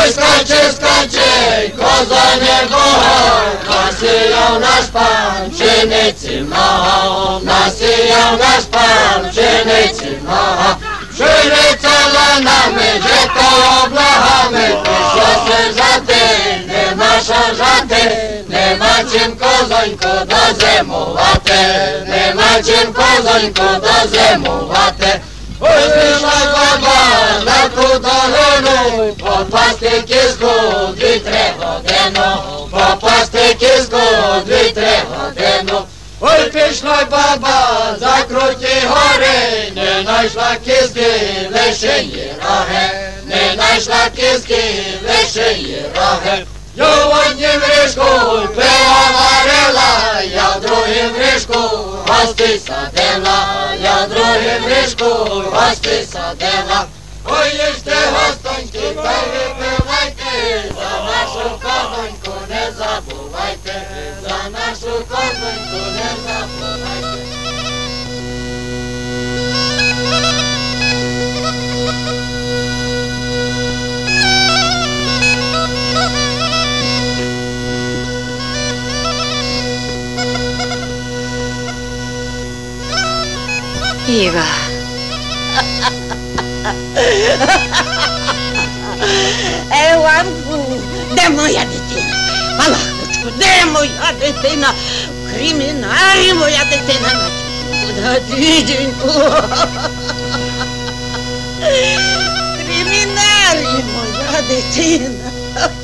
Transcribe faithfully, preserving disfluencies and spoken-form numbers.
Ой, скаче, скаче, коза не бога, насіяв наш пан пшениці много, насіяв наш пан пшениці много. Пшениця ланами, жито облагами, що се жати, нема що жати, нема чим козоньку дозимувати, нема чим козоньку дозимувати. Ой, пішла баба на ту долину, попасти кізку дві-три годину, попасти кізку дві-три годину. Ой, пішла баба за круті гори, не знайшла кізки, лише її роги, не знайшла кізки, лише її роги. Я в однім ріжку пила варила, я в другім ріжку гости садила, я в другім ріжку гости садила. Ой, їжте, гостоньки, та й випивайте, за нашу козоньку не забувайте, за нашу козоньку не забувайте. Іва. Еванку, де моя дитина? Малахочку, де моя дитина? В криміналі моя дитина. Куда діденьку? В криміналі моя дитина.